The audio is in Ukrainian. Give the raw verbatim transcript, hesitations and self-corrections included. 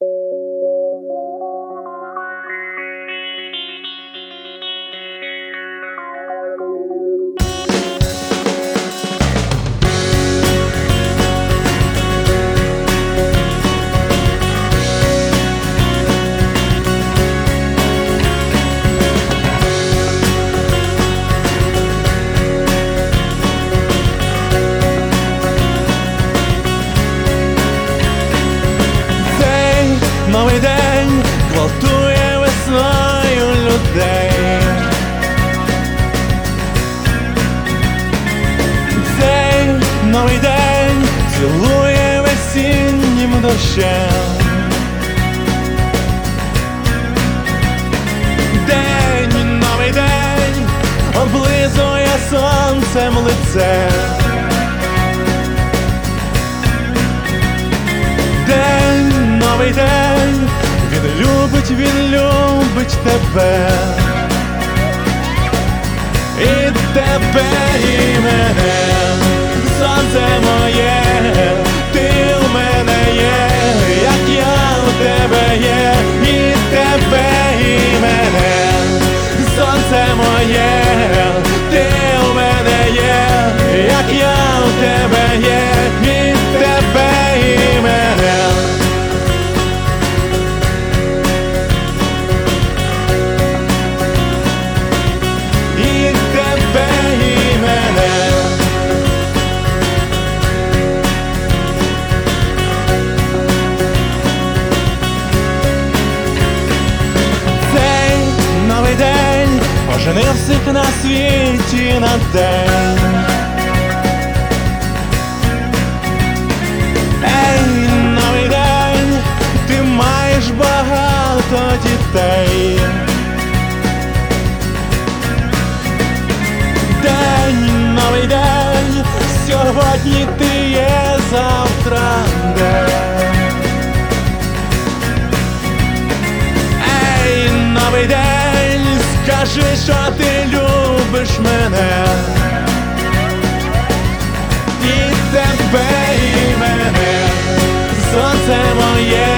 Новий день гвалтує весною людей. Цей новий день цілує весіннім дощем. День, новий день облизує сонцем лице. День, новий день, він любить, він любить тебе. І тебе, і мене, сонце моє, ти у мене є, як я у тебе є. І тебе, і мене, сонце моє, ти у мене є, як я у тебе є. І тебе, і мене. Оженив всіх на світі на день. Ей, новий день, ти маєш багато дітей. День, новий день, сьогодні ти є, завтра де. Ей, новий день, скажи, що ти любиш мене. І тебе, і мене, сонце моє,